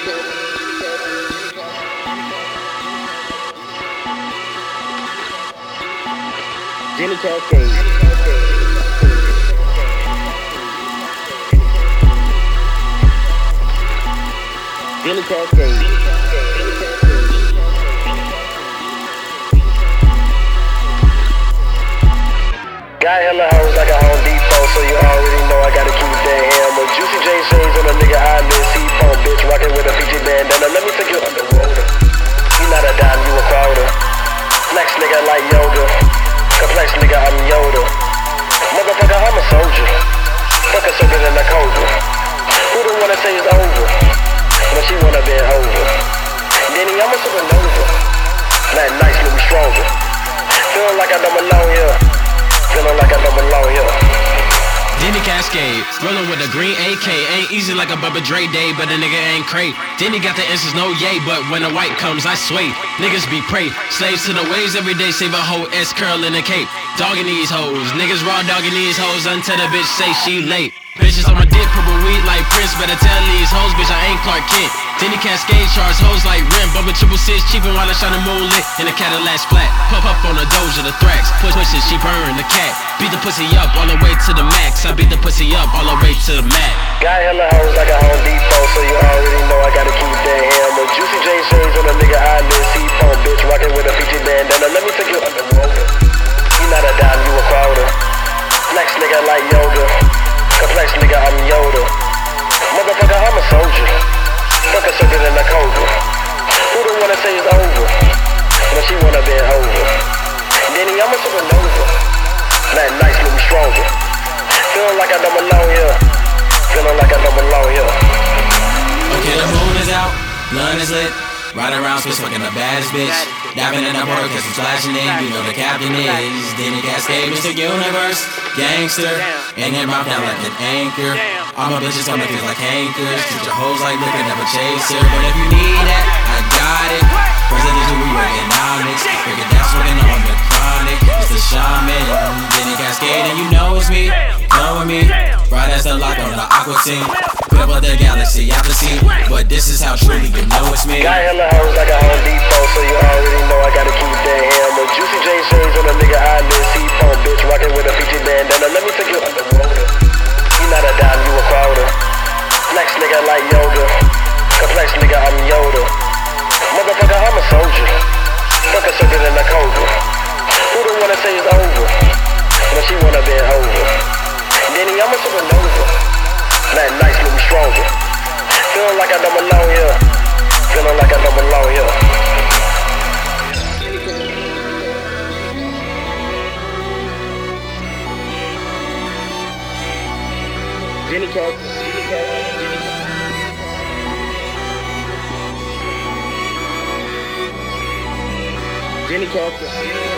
Jenny Cascade. Jenny Cascade. Got hella hoes like a Home Depot, so you already know I gotta keep that hammer. Juicy J shades on a nigga eyelids, C-phone bitch rockin' with a Fiji bandana. Let me take you underwater. You not a dime, you a quarter. Flex nigga like yoga. Complex nigga, I'm Yoda. Motherfucker, I'm a soldier. Fuck a serpent in a cobra. Who don't wanna say it's over when she wanna bend over? Denny, I'm a supernova. That nice make me stronger. Feeling like I don't belong here. Feeling like I don't belong here. Denny Cascade, rollin' with a green AK. Ain't easy like a Bubba Dre day, but a nigga ain't crate. Denny got the answers, no yay, but when the white comes, I sway. Niggas be prey, slaves to the waves every day. Save a whole S curl in a cape. Dogging these hoes, niggas raw dogging these hoes until the bitch say she late. Bitches on my dick, purple weed like Prince. Better tell these hoes, bitch, I ain't Clark Kent. Denny Cascade charge hoes like Rim. Bubba 666 cheapin' while I shine a moonlit in a Cadillac flat. Puff up on the Doja, the Thrax. Pushes, she burn the cat. Beat the pussy up all the way to the max. I beat the pussy up all the way to the mat. Got hella hoes like a Home Depot, so you already know I gotta keep that hammer. Juicy J shades on a nigga eyelids, C-phone bitch rockin' with a Fiji bandana. Let me take you underwater. You not a dime, you a quarter. Flex nigga like yoga. Complex nigga, I'm Yoda. Motherfucker, I'm a soldier. Fuck a serpent in a cobra. Who don't wanna say it's over when she wanna bend over? Denny, I'm a supernova. That nice make me stronger. Feeling like I don't belong here. Feeling like I don't belong here. Okay, the moon is out, blunt is lit. Riding around, space fucking the baddest bitch. Diving in the water, cause I'm splashing in. You know the captain is Denny Cascade, Mr. Universe, gangster. And their mouth down like an anchor. All my bitches on the things like hankers. Treat your hoes like liquor, never chaser. But if you need that, I got it. Percentage of we work economics. Freaking that's working on the chronic. It's the shaman, Denny Cascade, and you know it's me. Come with me, right as the lock on the aqua team. Pip up the galaxy, I can see. But this is how truly you know it's me. Got hella hoes like a Home Depot, so you already know I gotta keep that hammer. Juicy J shades on a nigga eyelids, C-phone bitch rockin' with a Fiji bandana. Let me take you underwater. You not a dime, you a quarter. Flex nigga like yoga. Complex nigga, I'm Yoda. Motherfucker, I'm a soldier. Fuck a serpent in a cobra. Who don't wanna say it's over when she wanna bend over? Denny, I'm a supernova. That nice make me stronger. Feeling like I don't belong here. Feeling like I don't belong here. Jenny Cascade. Jenny Cascade.